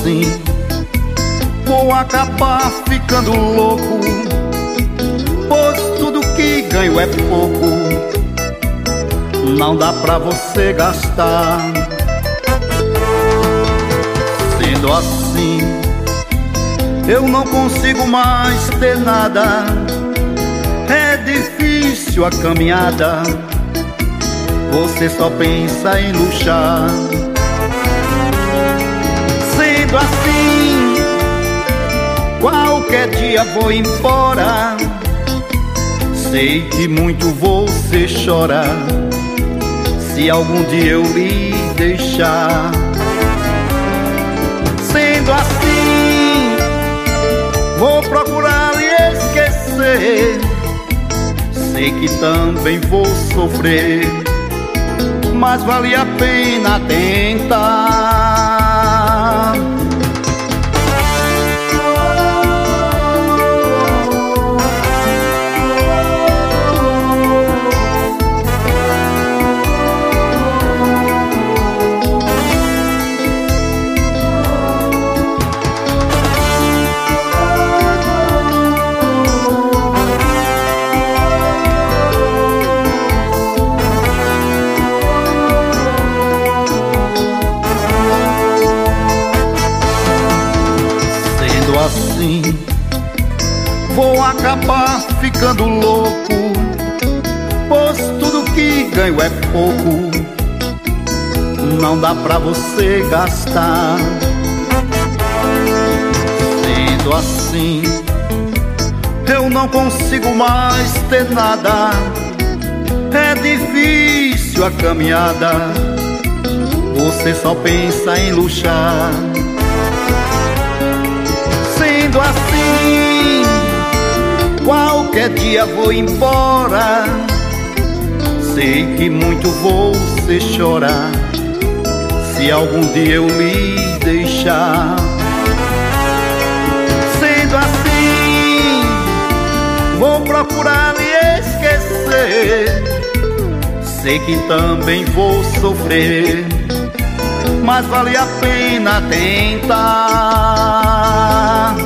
assim, vou acabar ficando louco, pois tudo que ganho é pouco, não dá pra você gastar. Sendo assim, eu não consigo mais ter nada, é difícil a caminhada, você só pensa em luxar. Sendo assim, qualquer dia vou embora, sei que muito você chora, se algum dia eu lhe deixar. Sendo assim, vou procurar lhe esquecer, sei que também vou sofrer, mas vale a pena tentar. Assim, vou acabar ficando louco, pois tudo que ganho é pouco, não dá pra você gastar. Sendo assim, eu não consigo mais ter nada, é difícil a caminhada, você só pensa em luxar. Sendo assim, qualquer dia vou embora, sei que muito você chora, se algum dia eu lhe deixar. Sendo assim, vou procurar lhe esquecer, sei que também vou sofrer, mas vale a pena tentar.